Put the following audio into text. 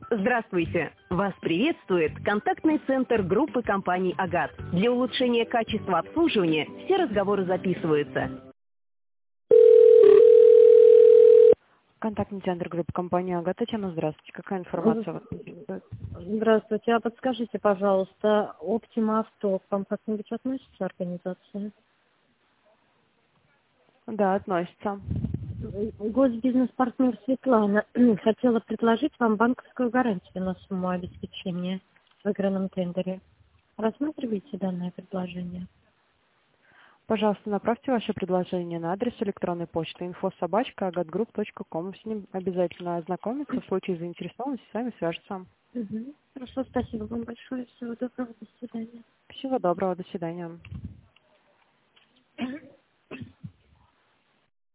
Здравствуйте! Вас приветствует контактный центр группы компаний «Агат». Для улучшения качества обслуживания все разговоры записываются. Контактный центр группы компании «Агат». Татьяна, здравствуйте. Какая информация вас интересует? Здравствуйте. А подскажите, пожалуйста, Optima Авто к вам как-нибудь относится организация? Да, относится. Госбизнес-партнер Светлана хотела предложить вам банковскую гарантию на сумму обеспечения в выигранном тендере. Рассматриваете данное предложение? Пожалуйста, направьте ваше предложение на адрес электронной почты info@agatgroup.com. С ним обязательно ознакомиться. В случае заинтересованности с вами свяжутся. Хорошо, спасибо вам большое. Всего доброго, до свидания. Всего доброго, до свидания.